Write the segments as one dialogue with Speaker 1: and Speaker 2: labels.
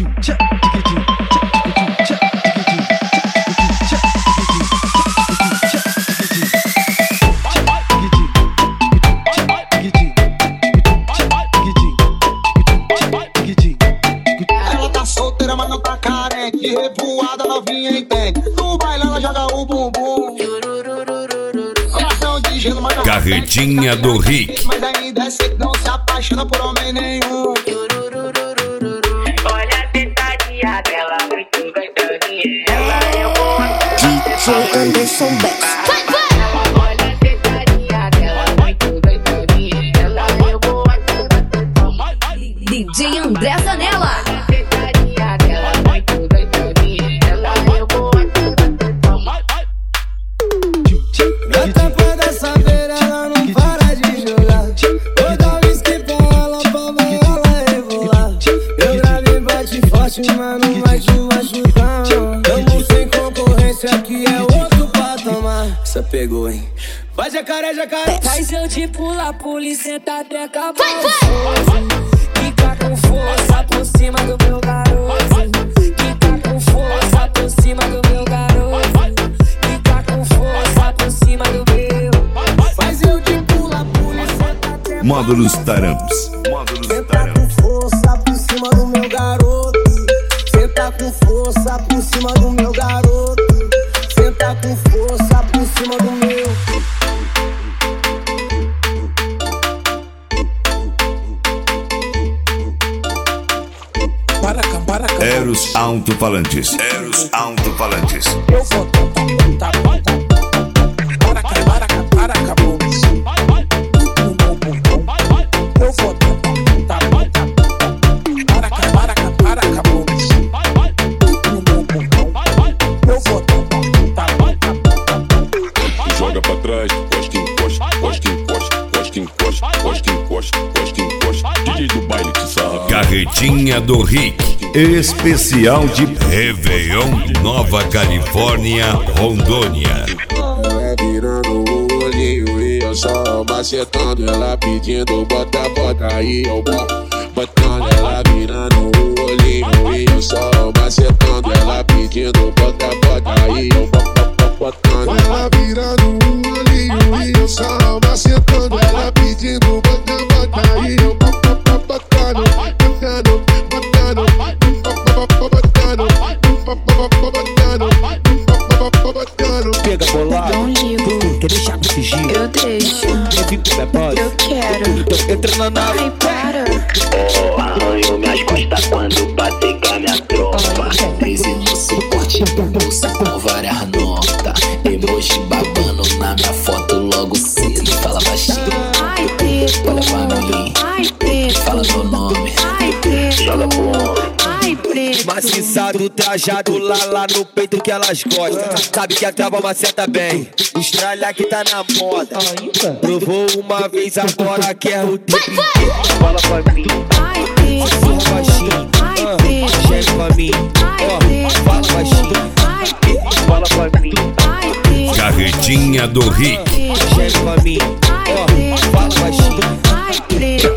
Speaker 1: Ela tá solteira, mas não tá carente. Revoada, novinha entende. No baile ela joga o bumbum. Coração de gelo, mas não
Speaker 2: Carretinha do Rick.
Speaker 1: mas ainda é seco, não se apaixona por homem nenhum.
Speaker 3: Olha a tentadinha dela, muito gostosinha. Ela é boa.
Speaker 4: DJ Anderson Bex.
Speaker 3: Olha a tentadinha dela, muito gostosinha. Ela é boa.
Speaker 5: DJ André Zanella.
Speaker 3: Olha a tentadinha dela, muito gostosinha. Ela é boa.
Speaker 6: Na tampa dessa beira ela não para de jogar. Vou dar whisky pra ela ver ela rebolar. Eu grave bate forte, mas não vai te machucar. Tamo sem concorrência, aqui é outro patamar. Essa pegou, hein? Vai jacaré, jacaré.
Speaker 7: Faz eu te pular, polícia tá até acabar o fogo. Fica com força por cima do meu garoto. Fica com força por cima do meu garoto. Fica com força por cima do meu.
Speaker 6: Faz eu te pular, polícia tá até
Speaker 2: Módulos Taramps.
Speaker 6: Senta com força por cima do meu garoto. Senta com força por cima do meu garoto. Senta com força por cima do meu.
Speaker 2: Eros Alto-Falantes. Eros Alto-Falantes.
Speaker 6: Eu vou para acabou. Eu vou para acabou. Eu vou
Speaker 8: Joga pra trás, costa em costa, costa em costa, costa em costa, costa em costa, costa em costa. DJ do baile te sarra.
Speaker 2: Carretinha do Rick. Especial de Réveillon, Nova Califórnia, Rondônia.
Speaker 8: Ela virando o olhinho e eu só macetando. Ela pedindo bota, bota aí, eu boto. Botando ela virando o olhinho e eu só macetando. Ela pedindo bota, bota aí, eu boto. Botando ela virando o olhinho e eu só macetando. Ela pedindo bota, bota aí, eu boto. Botando, botando, botando.
Speaker 6: pega bolado. Quer deixar com sigilo?
Speaker 7: Eu deixo.
Speaker 6: Quer vir pro depósito?
Speaker 7: Eu quero.
Speaker 6: Então entra na nave.
Speaker 7: Ai, para.
Speaker 3: Oh, arranho minhas costas quando bater com a minha tropa. 13 no suporte, bolsa com várias notas. Emoji babando na minha foto logo cedo. Fala baixinho,
Speaker 7: Ai, preto.
Speaker 3: olha pra mim.
Speaker 7: Ai, preto.
Speaker 3: Fala meu nome,
Speaker 7: Ai, preto.
Speaker 3: joga pro homem.
Speaker 7: Ai, preto.
Speaker 6: Maciçado, trajado lá no peito que elas gostam. Sabe que a trava maceta bem. Estralha que tá na moda. Provou uma vez, agora quer o tempo inteiro. Fala pra mim,
Speaker 7: Ai, preto.
Speaker 6: fala baixinho.
Speaker 7: Ai, preto.
Speaker 6: Chega pra mim, ó, fala baixinho.
Speaker 7: Ai, preto.
Speaker 6: Fala pra mim,
Speaker 7: Ai, preto.
Speaker 2: Carretinha do Rick.
Speaker 6: chega pra mim, ó, fala baixinho.
Speaker 7: Ai, preto.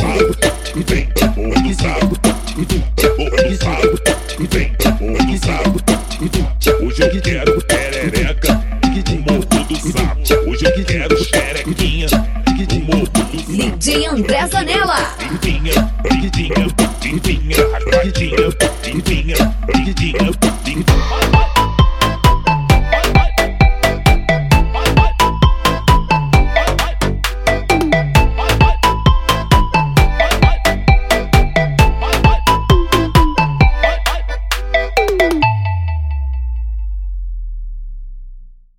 Speaker 8: Hoje eu quero perereca, o morro do sapo. Hoje eu quero xerequinha, o morro do sapo.
Speaker 5: DJ André Zanella.
Speaker 8: Limpinha, limpinha, limpinha, limpinha, limpinha, limpinha.